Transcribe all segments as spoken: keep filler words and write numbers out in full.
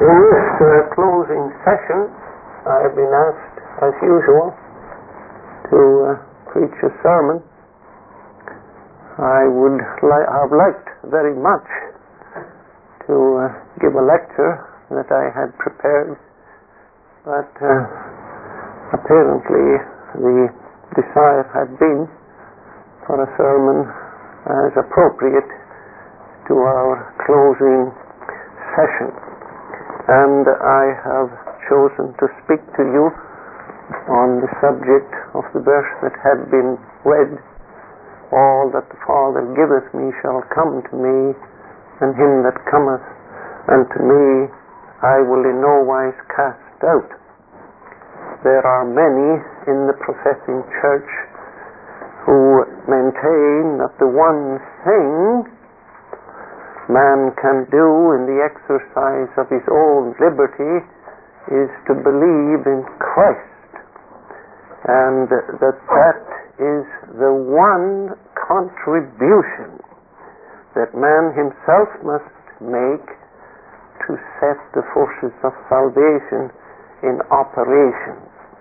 In this uh, closing session, I have been asked, as usual, to uh, preach a sermon. I would li- have liked very much to uh, give a lecture that I had prepared, but uh, apparently the desire had been for a sermon as appropriate to our closing session. And I have chosen to speak to you on the subject of the verse that had been read. All that the Father giveth me shall come to me, and him that cometh unto me I will in no wise cast out. There are many in the professing church who maintain that the one thing man can do in the exercise of his own liberty is to believe in Christ, and that that is the one contribution that man himself must make to set the forces of salvation in operation.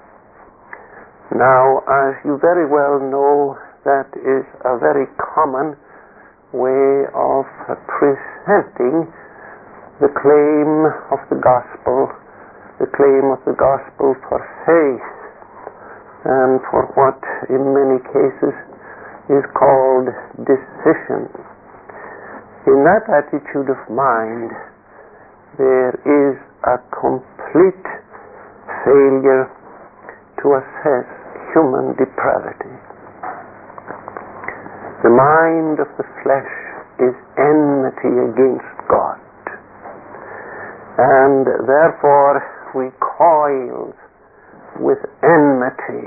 Now, as you very well know, that is a very common way of presenting the claim of the gospel, the claim of the gospel for faith, and for what in many cases is called decision. In that attitude of mind, there is a complete failure to assess human depravity. The mind of the flesh is enmity against God, and therefore recoils with enmity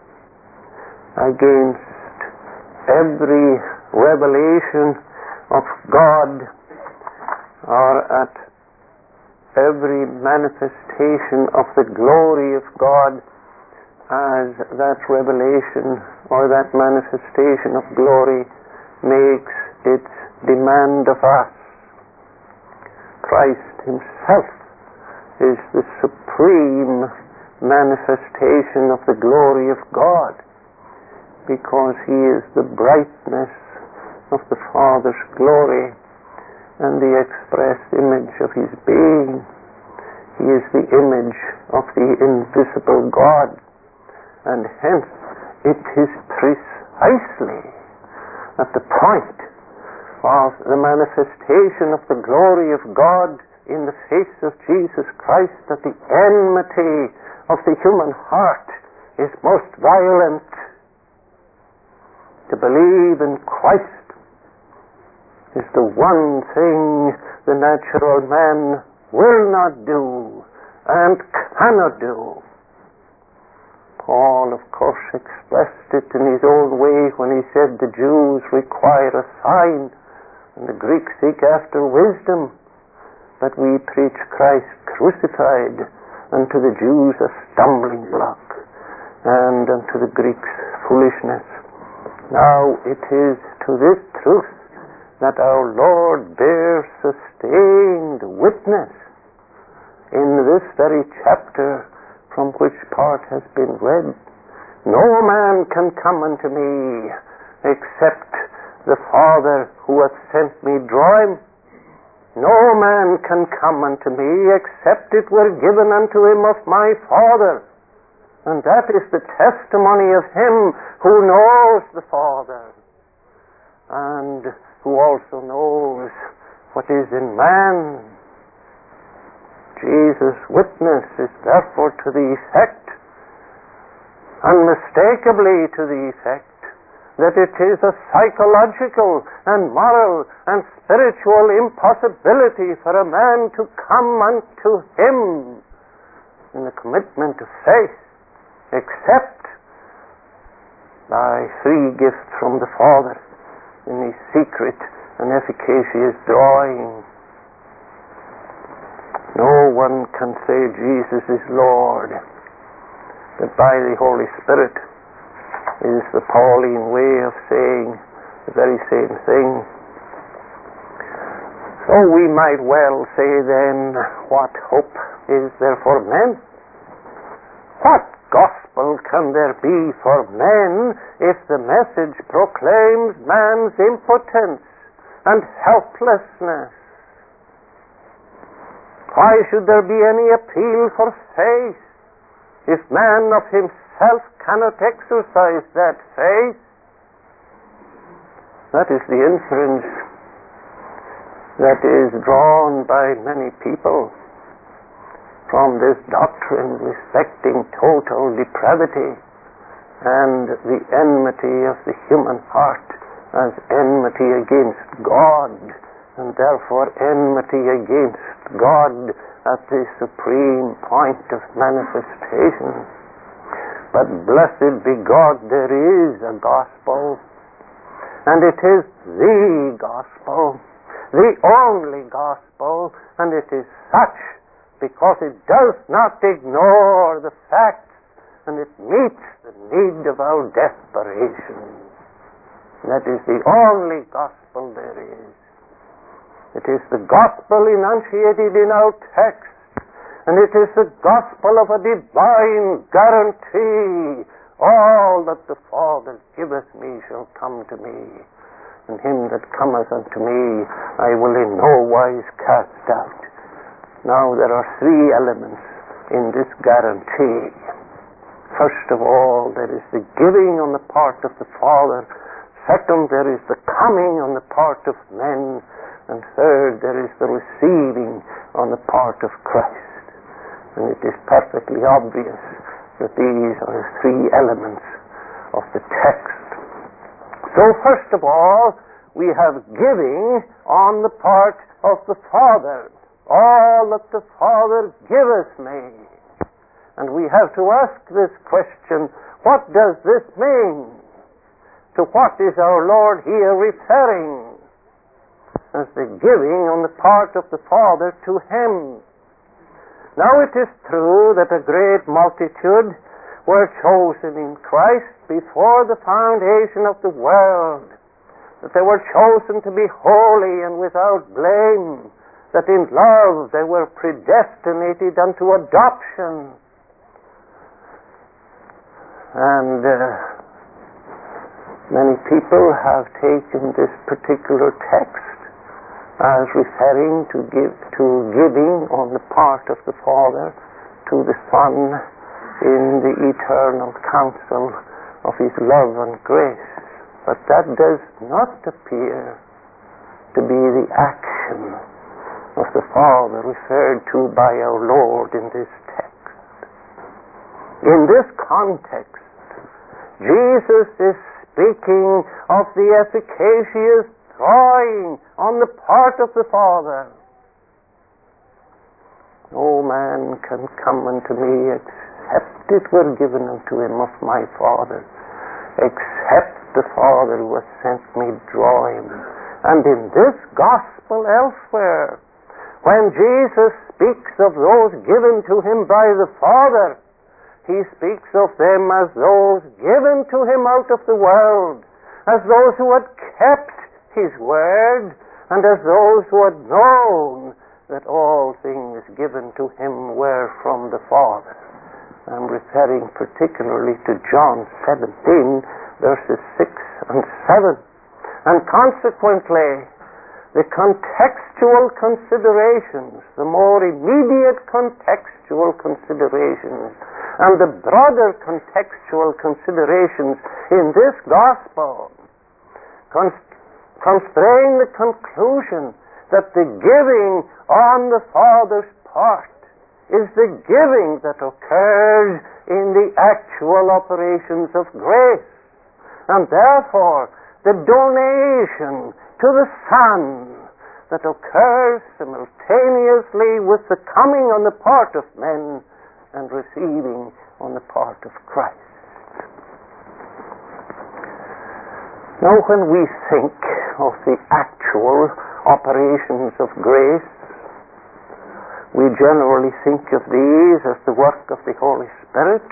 against every revelation of God, or at every manifestation of the glory of God, as that revelation or that manifestation of glory makes its demand of us. Christ himself is the supreme manifestation of the glory of God, because he is the brightness of the Father's glory and the express image of his being. He is the image of the invisible God. And hence, it is precisely at the point of the manifestation of the glory of God in the face of Jesus Christ that the enmity of the human heart is most violent. To believe in Christ is the one thing the natural man will not do and cannot do. Paul, of course, expressed it in his own way when he said the Jews require a sign and the Greeks seek after wisdom, but we preach Christ crucified, unto the Jews a stumbling block, and unto the Greeks foolishness. Now it is to this truth that our Lord bears sustained witness in this very chapter from which part has been read. No man can come unto me except the Father who hath sent me draw him. No man can come unto me except it were given unto him of my Father. And that is the testimony of him who knows the Father, and who also knows what is in man. Jesus' witness is therefore to the effect, unmistakably to the effect, that it is a psychological and moral and spiritual impossibility for a man to come unto him in the commitment of faith, except by free gift from the Father in his secret and efficacious drawing. No one can say Jesus is Lord, but by the Holy Spirit is the Pauline way of saying the very same thing. So we might well say then, what hope is there for men? What gospel can there be for men if the message proclaims man's impotence and helplessness? Why should there be any appeal for faith if man of himself cannot exercise that faith? That is the inference that is drawn by many people from this doctrine respecting total depravity and the enmity of the human heart as enmity against God, and therefore enmity against God at the supreme point of manifestation. But blessed be God, there is a gospel, and it is the gospel, the only gospel, and it is such because it does not ignore the facts, and it meets the need of our desperation. That is the only gospel there is. It is the gospel enunciated in our text, and it is the gospel of a divine guarantee. All that the Father giveth me shall come to me, and him that cometh unto me I will in no wise cast out. Now there are three elements in this guarantee. First of all, there is the giving on the part of the Father. Second, there is the coming on the part of men. And third, there is the receiving on the part of Christ. And it is perfectly obvious that these are the three elements of the text. So first of all, we have giving on the part of the Father. All that the Father giveth me. And we have to ask this question, what does this mean? To what is our Lord here referring as the giving on the part of the Father to Him? Now it is true that a great multitude were chosen in Christ before the foundation of the world, that they were chosen to be holy and without blame, that in love they were predestinated unto adoption. And uh, many people have taken this particular text as referring to give to giving on the part of the Father to the Son in the eternal counsel of His love and grace. But that does not appear to be the action of the Father referred to by our Lord in this text. In this context, Jesus is speaking of the efficacious drawing on the part of the Father. No man can come unto me except it were given unto him of my Father, except the Father who has sent me draw him. And in this gospel elsewhere, when Jesus speaks of those given to him by the Father, he speaks of them as those given to him out of the world, as those who had kept his word, and as those who had known that all things given to him were from the Father. I'm referring particularly to John seventeen, verses six and seven. And consequently, the contextual considerations, the more immediate contextual considerations, and the broader contextual considerations in this gospel const- constrain the conclusion that the giving on the Father's part is the giving that occurs in the actual operations of grace, and therefore the donation to the Son that occurs simultaneously with the coming on the part of men and receiving on the part of Christ. Now, when we think of the actual operations of grace, we generally think of these as the work of the Holy Spirit,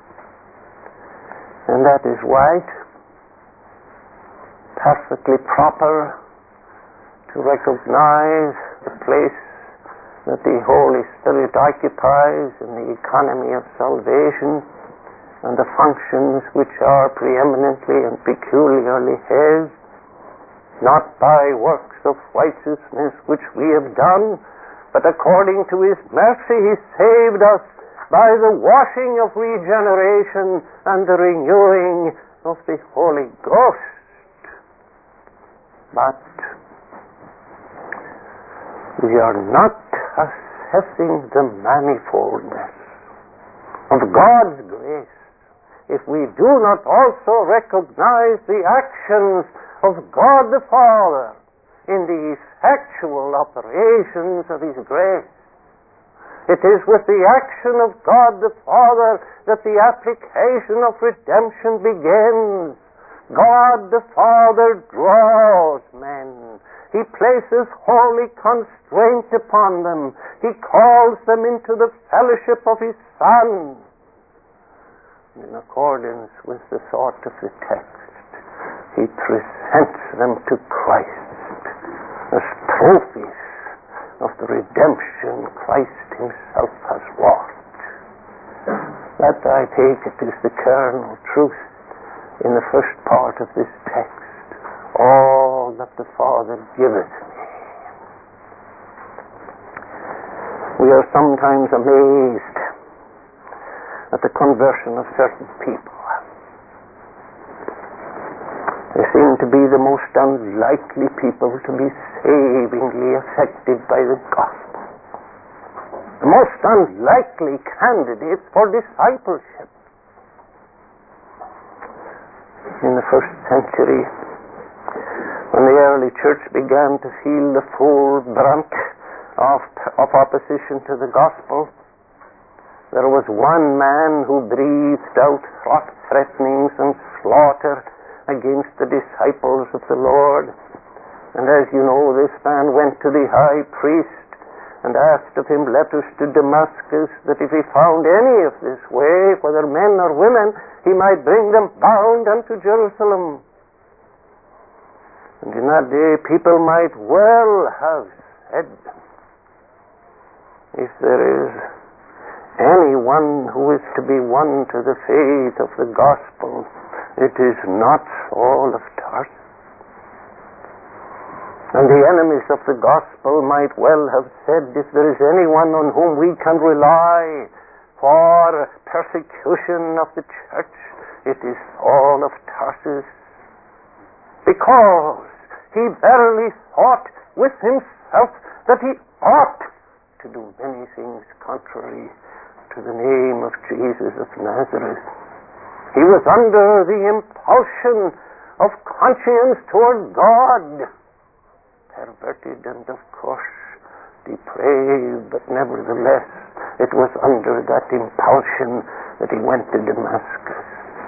and that is right, perfectly proper, to recognize the place that the Holy Spirit occupies in the economy of salvation and the functions which are preeminently and peculiarly His, not by works of righteousness which we have done, but according to His mercy He saved us by the washing of regeneration and the renewing of the Holy Ghost. But we are not assessing the manifoldness of God's grace if we do not also recognize the actions of God the Father in the effectual operations of His grace. It is with the action of God the Father that the application of redemption begins. God the Father draws men. He places holy constraint upon them. He calls them into the fellowship of His Son. In accordance with the thought of the text, He presents them to Christ as trophies of the redemption Christ Himself has wrought. That, I take it, is the kernel truth in the first part of this text. All that the Father giveth me. We are sometimes amazed at the conversion of certain people. They seem to be the most unlikely people to be savingly affected by the gospel. The most unlikely candidates for discipleship. In the first century, when the early church began to feel the full brunt of, of opposition to the gospel, there was one man who breathed out threatenings and slaughter against the disciples of the Lord. And as you know, this man went to the high priest and asked of him letters to Damascus, that if he found any of this way, whether men or women, he might bring them bound unto Jerusalem. And in that day people might well have said, if there is anyone who is to be won to the faith of the gospel, it is not Saul of Tarsus. And the enemies of the gospel might well have said, if there is anyone on whom we can rely for persecution of the church, it is Saul of Tarsus. Because he verily thought with himself that he ought to do many things contrary to the name of Jesus of Nazareth. He was under the impulsion of conscience toward God, perverted and of course depraved, but nevertheless it was under that impulsion that he went to Damascus.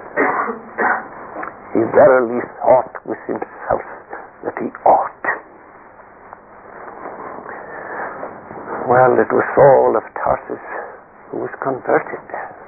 He verily thought with himself that he ought. Well, it was Saul of Tarsus who was converted.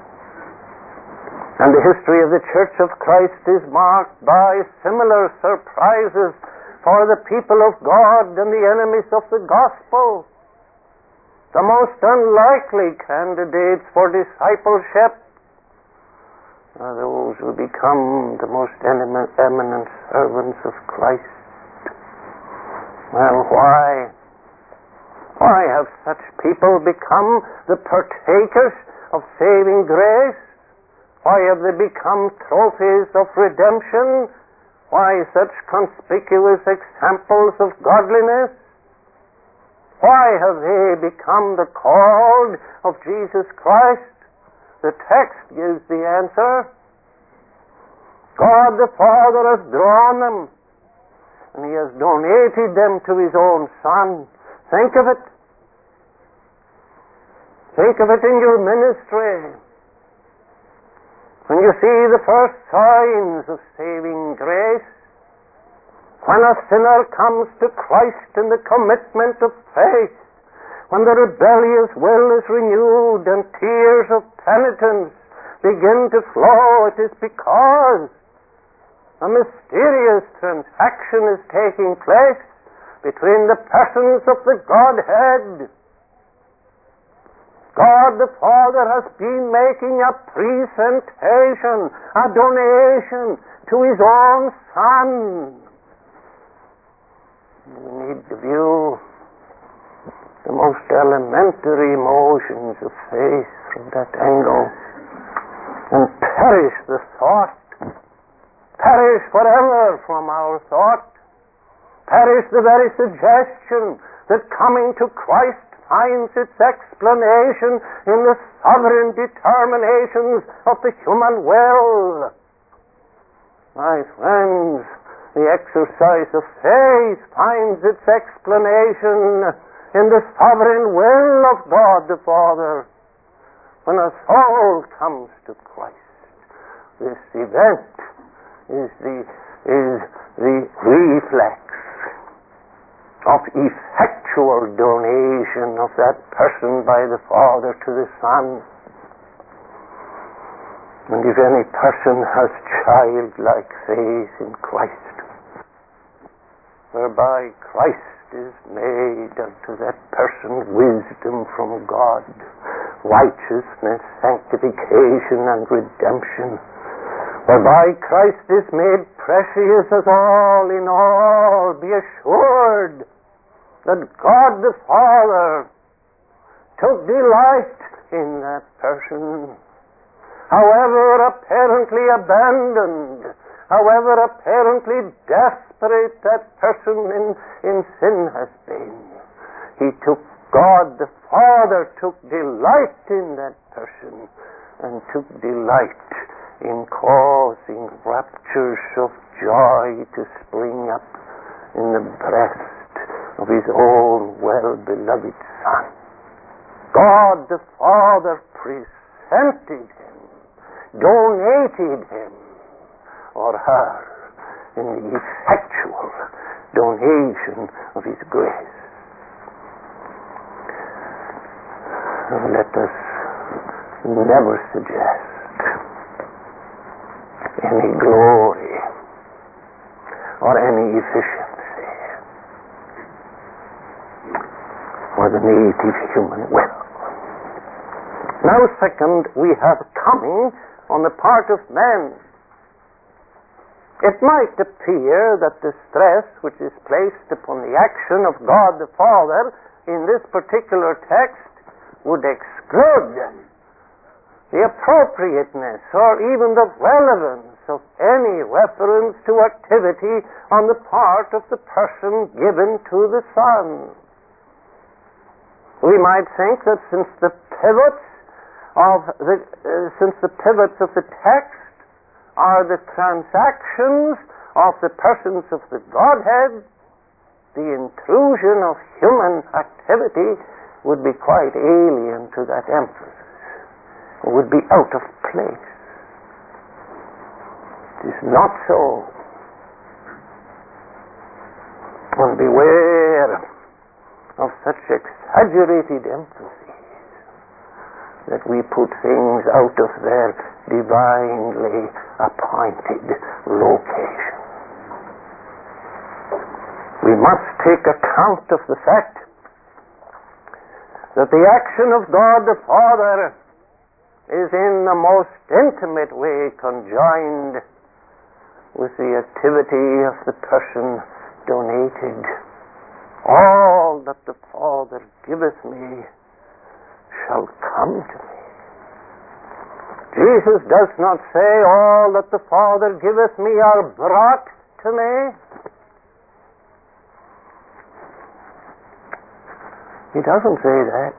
And the history of the Church of Christ is marked by similar surprises for the people of God and the enemies of the gospel. The most unlikely candidates for discipleship are those who become the most eminent servants of Christ. Well, why? Why have such people become the partakers of saving grace? Why have they become trophies of redemption? Why such conspicuous examples of godliness? Why have they become the called of Jesus Christ? The text gives the answer. God the Father has drawn them, and He has donated them to His own Son. Think of it. Think of it in your ministry. When you see the first signs of saving grace, when a sinner comes to Christ in the commitment of faith, when the rebellious will is renewed and tears of penitence begin to flow, it is because a mysterious transaction is taking place. between the persons of the Godhead. God the Father has been making a presentation, a donation to His own Son. We need to view the most elementary emotions of faith from that angle, and perish the thought, perish forever from our thought, perish the very suggestion that coming to Christ finds its explanation in the sovereign determinations of the human will. My friends, the exercise of faith finds its explanation in the sovereign will of God the Father. When a soul comes to Christ, this event is the, is the reflex of effectual donation of that person by the Father to the Son. And if any person has childlike faith in Christ, whereby Christ is made unto that person wisdom from God, righteousness, sanctification, and redemption, whereby Christ is made precious as all in all, be assured that God the Father took delight in that person, however apparently abandoned, however apparently desperate that person in, in sin has been. He took, God the Father took delight in that person, and took delight in causing raptures of joy to spring up in the breast of His own well-beloved Son. God the Father presented Him, donated Him or her in the effectual donation of His grace. Let us never suggest any glory or any efficiency for the native human will. Now, second, we have coming on the part of man. It might appear that the stress which is placed upon the action of God the Father in this particular text would exclude the appropriateness or even the relevance of any reference to activity on the part of the person given to the Son. We might think that since the pivots of the uh, since the pivots of the text are the transactions of the persons of the Godhead, the intrusion of human activity would be quite alien to that emphasis. It would be out of place. It is not so. And beware of such exaggerated emphasis that we put things out of their divinely appointed location. We must take account of the fact that the action of God the Father is in the most intimate way conjoined with the activity of the person donated. All that the Father giveth me shall come to me. Jesus does not say, all that the Father giveth me are brought to me. He doesn't say that.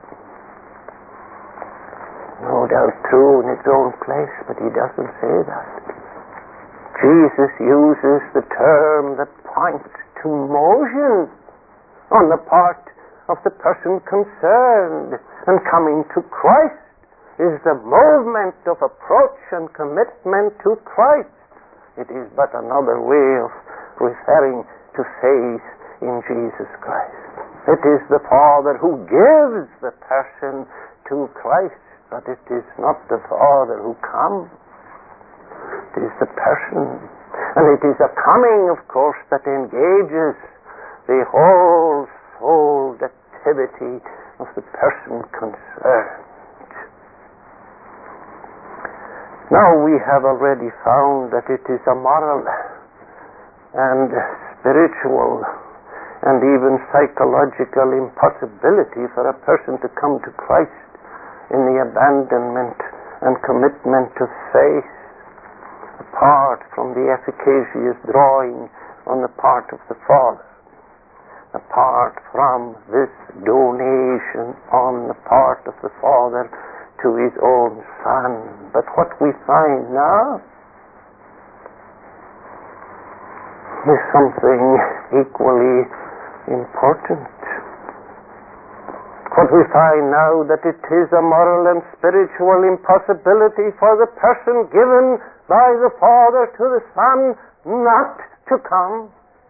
No doubt true in its own place, but he doesn't say that. Jesus uses the term that points to motion on the part of the person concerned, and coming to Christ is the movement of approach and commitment to Christ. It is but another way of referring to faith in Jesus Christ. It is the Father who gives the person to Christ, but it is not the Father who comes. It is the person. And it is a coming, of course, that engages the whole soul activity of the person concerned. Now we have already found that it is a moral and spiritual and even psychological impossibility for a person to come to Christ in the abandonment and commitment of faith apart from the efficacious drawing on the part of the Father, apart from this donation on the part of the Father to His own Son. But what we find now is something equally important. What we find now, that it is a moral and spiritual impossibility for the person given by the Father to the Son not to come.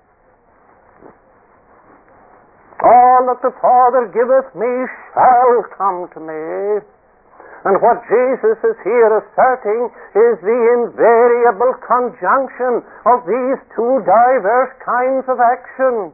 All that the Father giveth me shall come to me. And what Jesus is here asserting is the invariable conjunction of these two diverse kinds of action.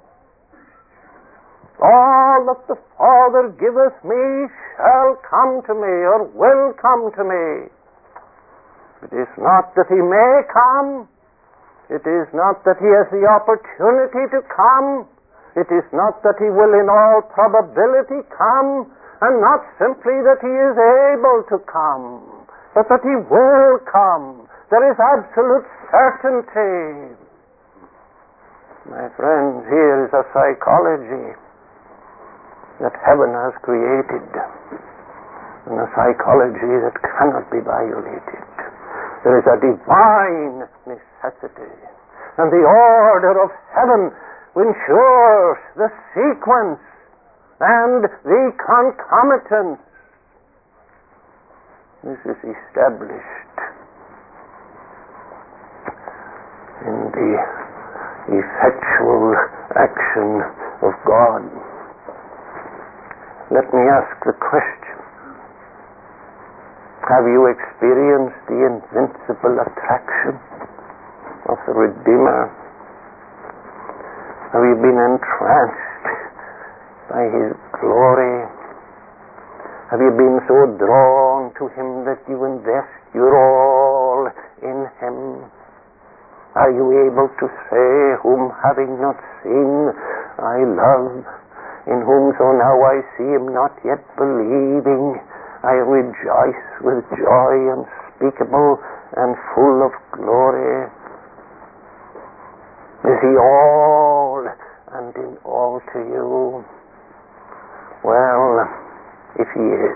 All that the Father giveth me shall come to me, or will come to me. It is not that He may come. It is not that He has the opportunity to come. It is not that He will in all probability come, and not simply that He is able to come, but that He will come. There is absolute certainty. My friends, here is a psychology that heaven has created, and a psychology that cannot be violated. There is a divine necessity, and the order of heaven ensures the sequence and the concomitance. This is established in the effectual action of God. Let me ask the question: have you experienced the invincible attraction of the Redeemer? Have you been entranced by His glory? Have you been so drawn to Him that you invest your all in Him? Are you able to say, whom having not seen I love, in whom so now I see Him not yet believing, I rejoice with joy unspeakable and full of glory? Is He all and in all to you? Well, if He is,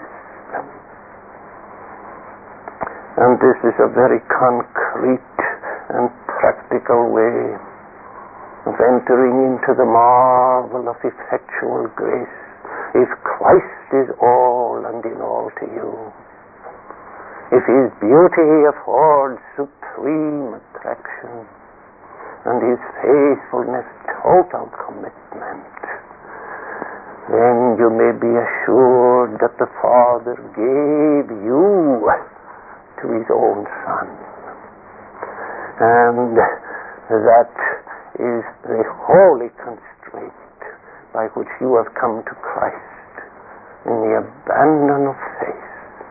and this is a very concrete and practical way of entering into the marvel of effectual grace, if Christ is all and in all to you, if His beauty affords supreme attraction, and His faithfulness total commitment, then you may be assured that the Father gave you to His own Son, and that is the holy constraint by which you have come to Christ in the abandon of faith.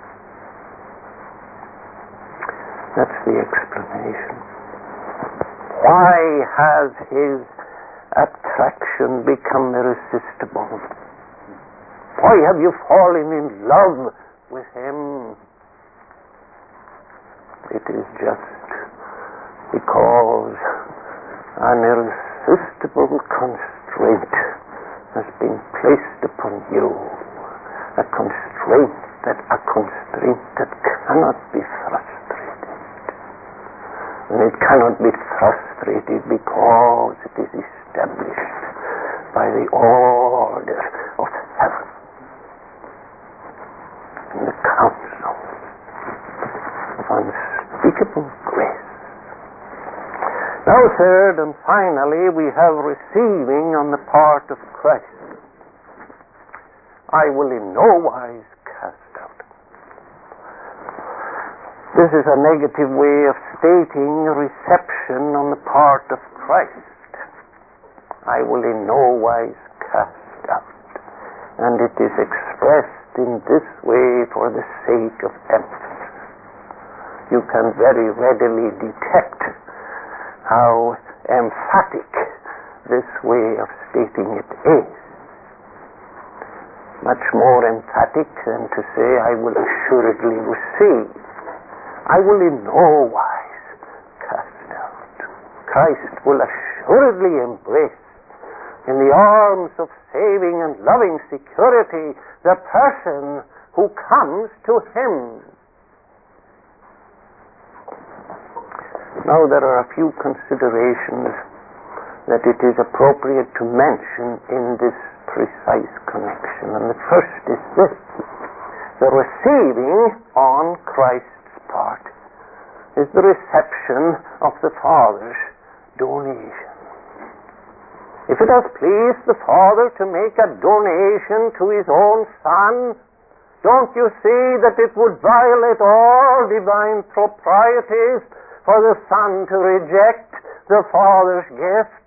That's the explanation. Why has His attraction become irresistible? Why have you fallen in love with Him? It is just because an irresistible constraint has been placed upon you, a constraint that a constraint that cannot be frustrated, and it cannot be frustrated because it is established by the order of heaven and the counsel of unspeakable grace. Now, third and finally, we have receiving on the part of Christ. I will in no wise cast out. This is a negative way of stating reception on the part of Christ. I will in no wise cast out. And it is expressed in this way for the sake of emphasis. You can very readily detect how emphatic this way of stating it is. Much more emphatic than to say, I will assuredly receive. I will in no wise cast out. Christ will assuredly embrace in the arms of saving and loving security the person who comes to Him. Now there are a few considerations that it is appropriate to mention in this precise connection. And the first is this: the receiving on Christ's part is the reception of the Father's donation. If it has pleased the Father to make a donation to His own Son, don't you see that it would violate all divine proprieties for the Son to reject the Father's gift?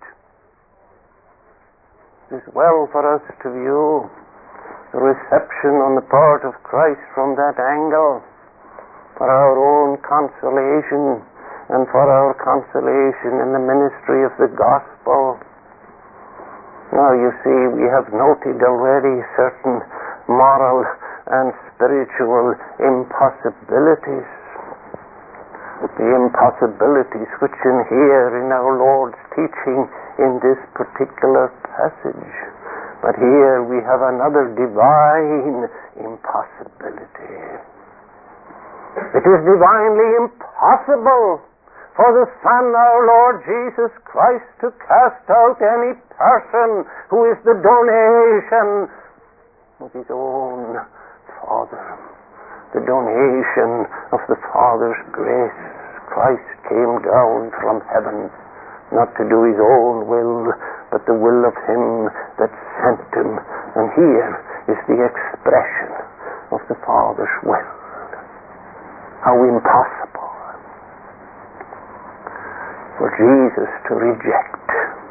It is well for us to view the reception on the part of Christ from that angle, for our own consolation and for our consolation in the ministry of the gospel. Now you see, we have noted already certain moral and spiritual impossibilities. The impossibilities which inhere in our Lord's teaching in this particular passage. But here we have another divine impossibility. It is divinely impossible for the Son, our Lord Jesus Christ, to cast out any person who is the donation of His own Father, the donation of the Father's grace. Christ came down from heaven not to do His own will, but the will of Him that sent Him. And here is the expression of the Father's will. How impossible for Jesus to reject.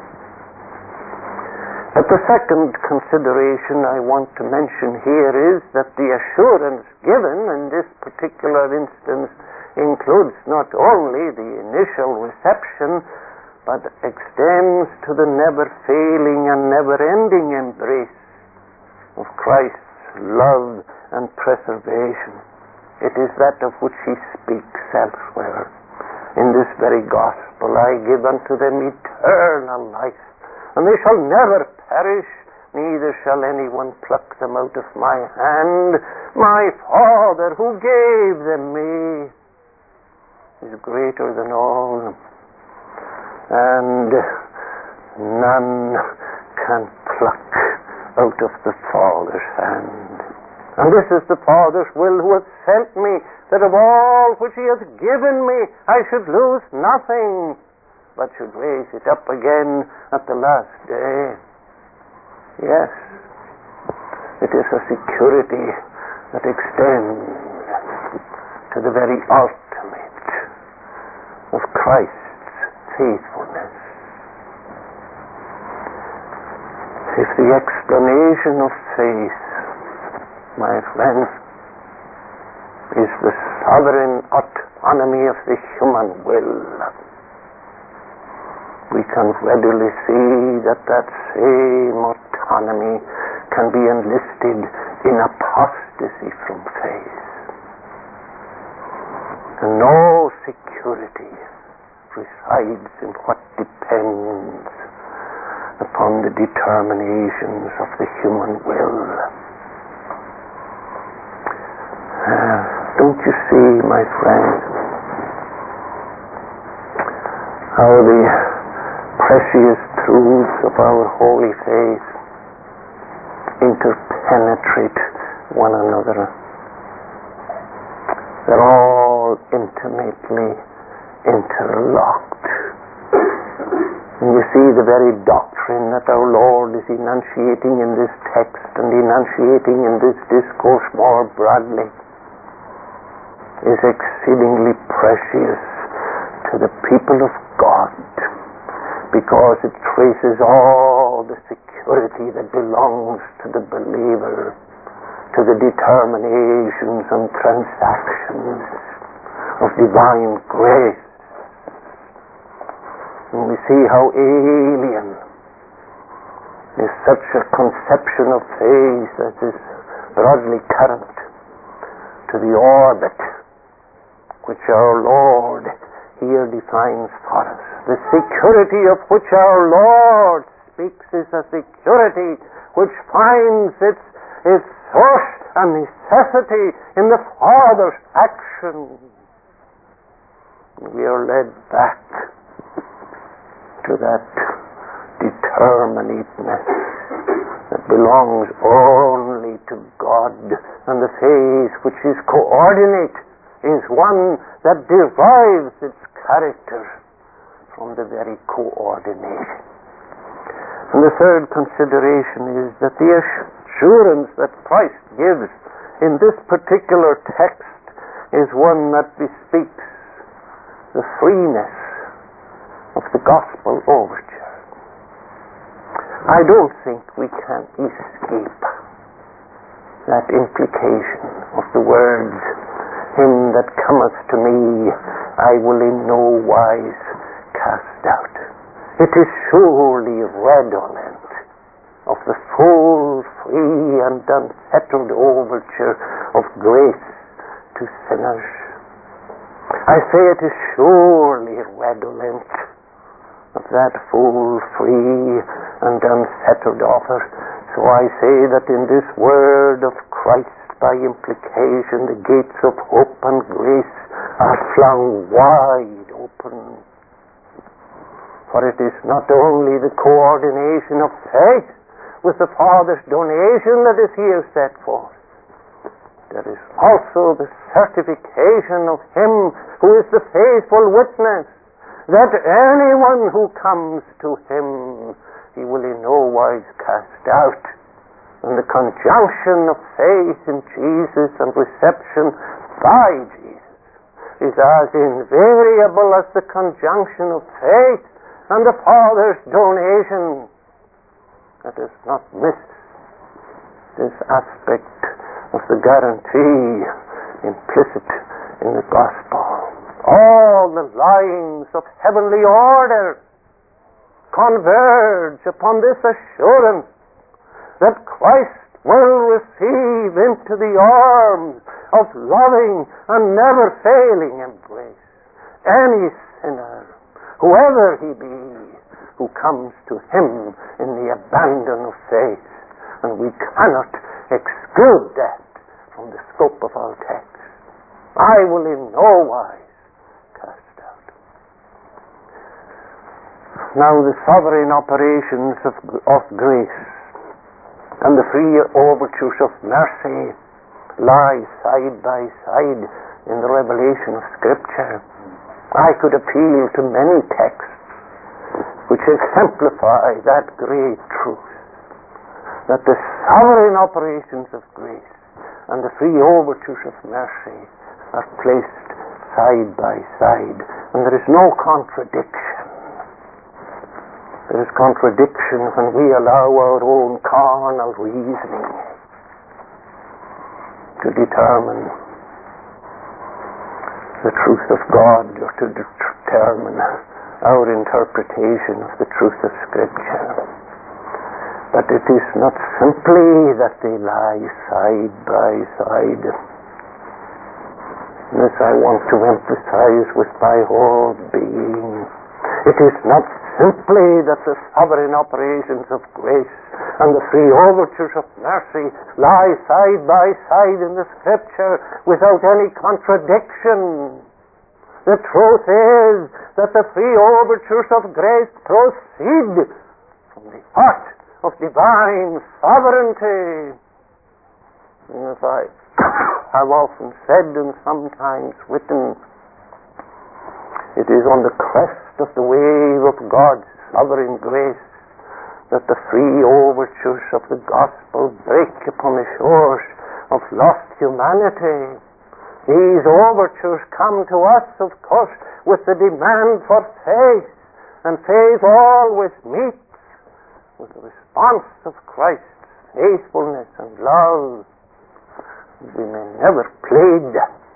But the second consideration I want to mention here is that the assurance given in this particular instance includes not only the initial reception, but extends to the never-failing and never-ending embrace of Christ's love and preservation. It is that of which He speaks elsewhere. In this very gospel, I give unto them eternal life, and they shall never perish, neither shall anyone pluck them out of my hand. My Father, who gave them me, is greater than all, and none can pluck out of the Father's hand. And this is the Father's will who hath sent me, that of all which He hath given me I should lose nothing, but should raise it up again at the last day. Yes, it is a security that extends to the very ultimate of Christ's faithfulness. If the explanation of faith, my friends, is the sovereign autonomy of the human will, we can readily see that that same autonomy can be enlisted in apostasy from faith. And no security resides in what depends upon the determinations of the human will. Uh, don't you see, my friends, how the precious truths of our holy faith interpenetrate one another? They're all intimately interlocked. And you see, the very doctrine that our Lord is enunciating in this text and enunciating in this discourse more broadly is exceedingly precious to the people of God, because it traces all the security that belongs to the believer, to the determinations and transactions of divine grace. And we see how alien is such a conception of faith that is broadly current to the orbit which our Lord here defines for us. The security of which our Lord speaks is a security which finds its, its source and necessity in the Father's action. We are led back to that determinateness that belongs only to God, and the faith which is coordinate is one that derives its character from the very coordination. And the third consideration is that the assurance that Christ gives in this particular text is one that bespeaks the freeness of the gospel overture. I don't think we can escape that implication of the words, "Him that cometh to me, I will in no wise cast out." It is surely redolent of the full, free, and unfettered overture of grace to sinners. I say it is surely redolent of that full, free, and unfettered offer. So I say that in this word of Christ, by implication, the gates of hope and grace are flung wide open. For it is not only the coordination of faith with the Father's donation that is here set forth. There is also the certification of Him who is the faithful witness, that anyone who comes to Him, He will in no wise cast out. And the conjunction of faith in Jesus and reception by Jesus is as invariable as the conjunction of faith and the Father's donation. Let us not miss this aspect of the guarantee implicit in the gospel. All the lines of heavenly order converge upon this assurance that Christ will receive into the arms of loving and never failing embrace any sinner, whoever he be, who comes to Him in the abandon of faith. And we cannot exclude that from the scope of our text. I will in no wise cast out. Now the sovereign operations of, of grace and the free overtures of mercy lie side by side in the revelation of Scripture. I could appeal to many texts which exemplify that great truth, that the sovereign operations of grace and the free overtures of mercy are placed side by side, and there is no contradiction. There is contradiction when we allow our own carnal reasoning to determine the truth of God, or to determine our interpretation of the truth of Scripture. But it is not simply that they lie side by side. This I want to emphasize with my whole being. It is not simply that the sovereign operations of grace and the free overtures of mercy lie side by side in the Scripture without any contradiction. The truth is that the free overtures of grace proceed from the heart of divine sovereignty. And as I have often said and sometimes written, it is on the crest of the wave of God's sovereign grace that the free overtures of the gospel break upon the shores of lost humanity. These overtures come to us, of course, with the demand for faith, And faith always meets with the response of Christ's faithfulness and love. We may never plead.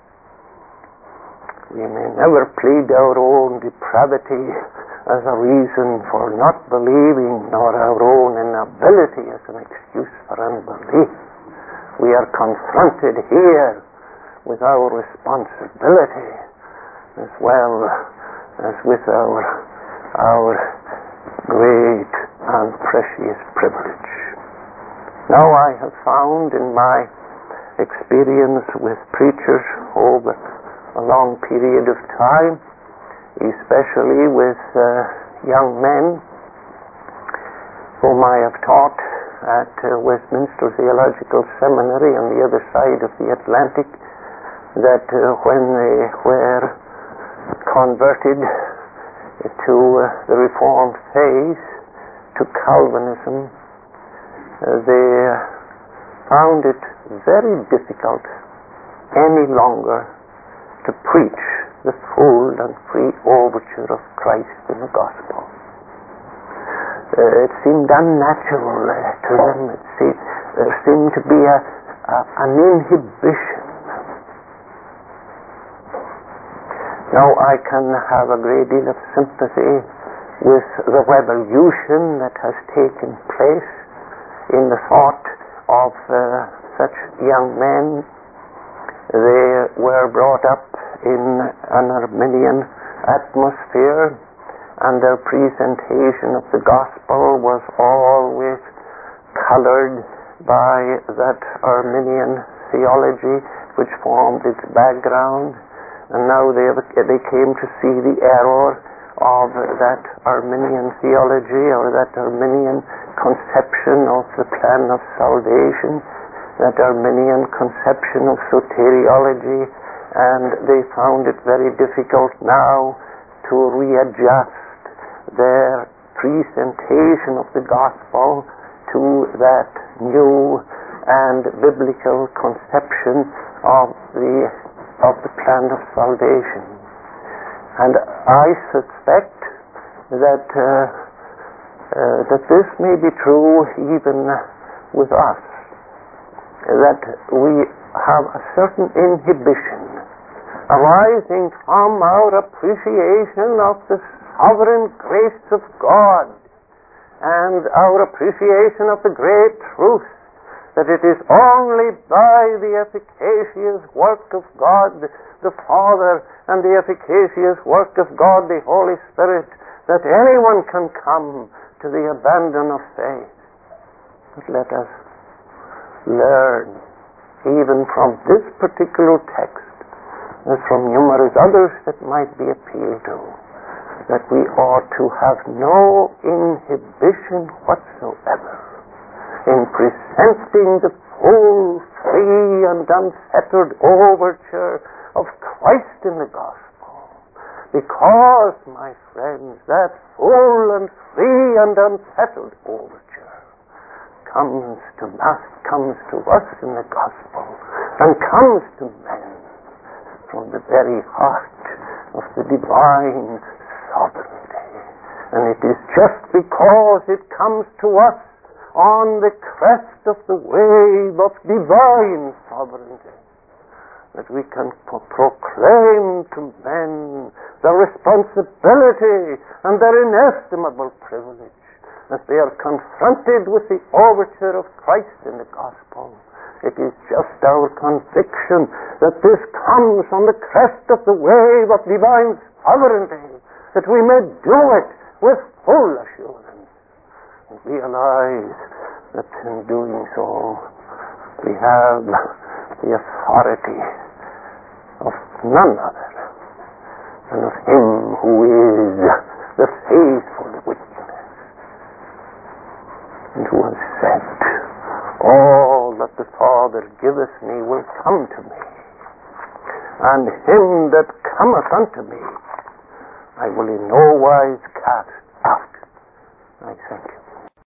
We may never plead our own depravity as a reason for not believing, nor our own inability as an excuse for unbelief. We are confronted here with our responsibility as well as with our, our great and precious privilege. Now I have found in my experience with preachers over a long period of time, especially with uh, young men whom I have taught at uh, Westminster Theological Seminary on the other side of the Atlantic, that uh, when they were converted to uh, the Reformed faith, to Calvinism, uh, they found it very difficult any longer to preach the full and free overture of Christ in the gospel. Uh, it seemed unnatural uh, to them. It seemed, there seemed to be a, a, an inhibition. Now I can have a great deal of sympathy with the revolution that has taken place in the thought of uh, such young men. They were brought up in an Arminian atmosphere, and their presentation of the gospel was always colored by that Arminian theology which formed its background. And now they, have, they came to see the error of that Arminian theology, or that Arminian conception of the plan of salvation, that Arminian conception of soteriology, and they found it very difficult now to readjust their presentation of the gospel to that new and biblical conception of the of the plan of salvation. And I suspect that uh, uh, that this may be true even with us, that we have a certain inhibition arising from our appreciation of the sovereign grace of God and our appreciation of the great truth that it is only by the efficacious work of God the Father and the efficacious work of God the Holy Spirit that anyone can come to the abandon of faith. But let us learn even from this particular text, as from numerous others that might be appealed to, that we ought to have no inhibition whatsoever in presenting the full, free, and unfettered overture of Christ in the gospel. Because, my friends, that full and free and unfettered overture comes to us, comes to us in the gospel, and comes to men from the very heart of the divine sovereignty. And it is just because it comes to us on the crest of the wave of divine sovereignty that we can pro- proclaim to men the responsibility and their inestimable privilege as they are confronted with the overture of Christ in the gospel. It is just our conviction that this comes on the crest of the wave of divine sovereignty, that we may do it with full assurance and realize that in doing so we have the authority of none other than of Him who is the faithful witness and who has said, all that the Father giveth me will come to me, and him that cometh unto me I will in no wise cast out. I thank you.